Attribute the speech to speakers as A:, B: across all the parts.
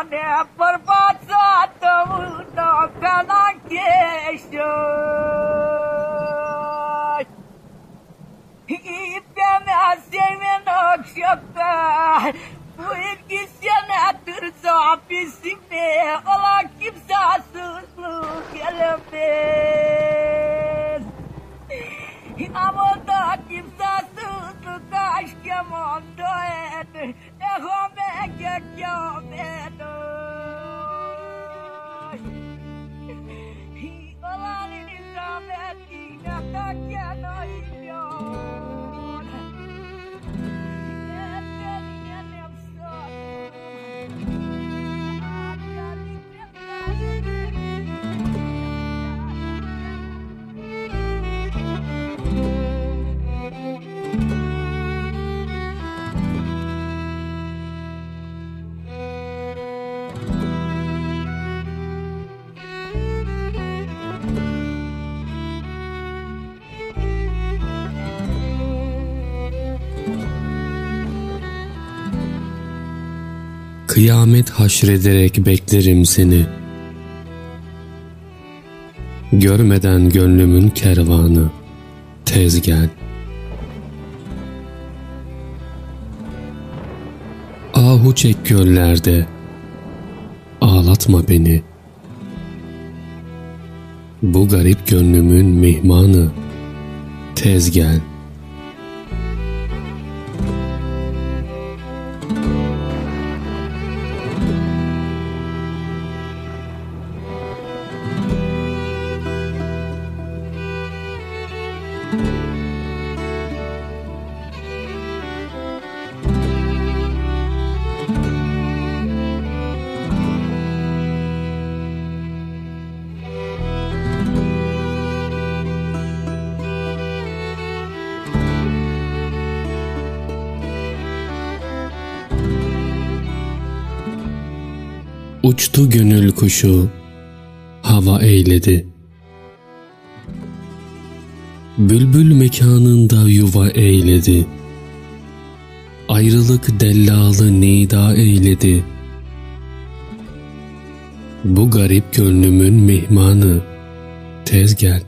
A: ne perpasamu da kanan keşoy. İpeme seven akşakar. Bu ilgisine tırza pisime ola kimsasızlık gelemez. Ama da kimsasızlık aşkım oldu et. Ehome kekemet. Olan nizametine kaken ayyon.
B: Kıyamet haşrederek beklerim seni. Görmeden gönlümün kervanı, tez gel. Ahu çek göllerde, ağlatma beni. Bu garip gönlümün mihmanı, tez gel. Uçtu gönül kuşu, hava eyledi. Bülbül mekanında yuva eyledi. Ayrılık dellalı nida eyledi. Bu garip gönlümün mihmanı, tez gel.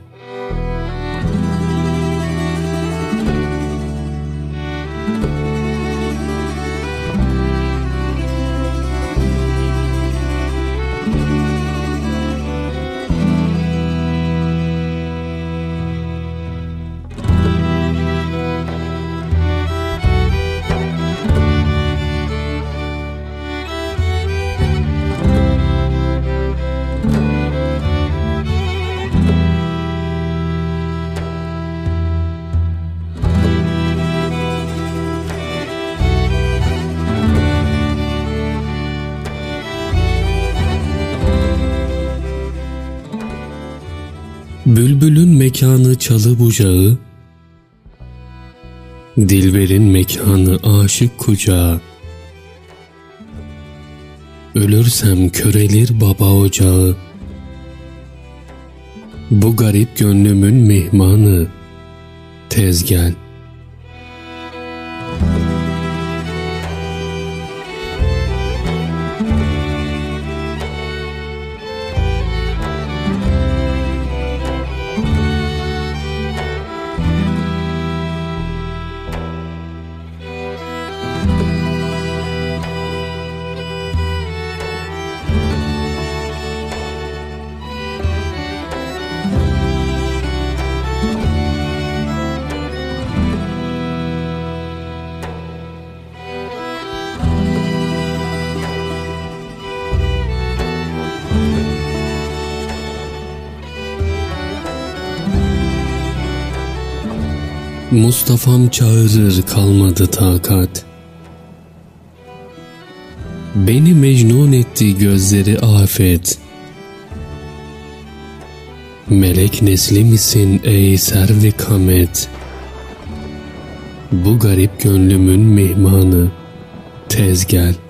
B: Bülbülün mekanı çalı bucağı, dilberin mekanı aşık kucağı. Ölürsem körelir baba ocağı. Bu garip gönlümün mihmanı, tez gel. Mustafa'm çağırır kalmadı takat. Beni mecnun etti gözleri afet. Melek nesli misin ey servi kamet? Bu garip gönlümün mihmanı, tez gel.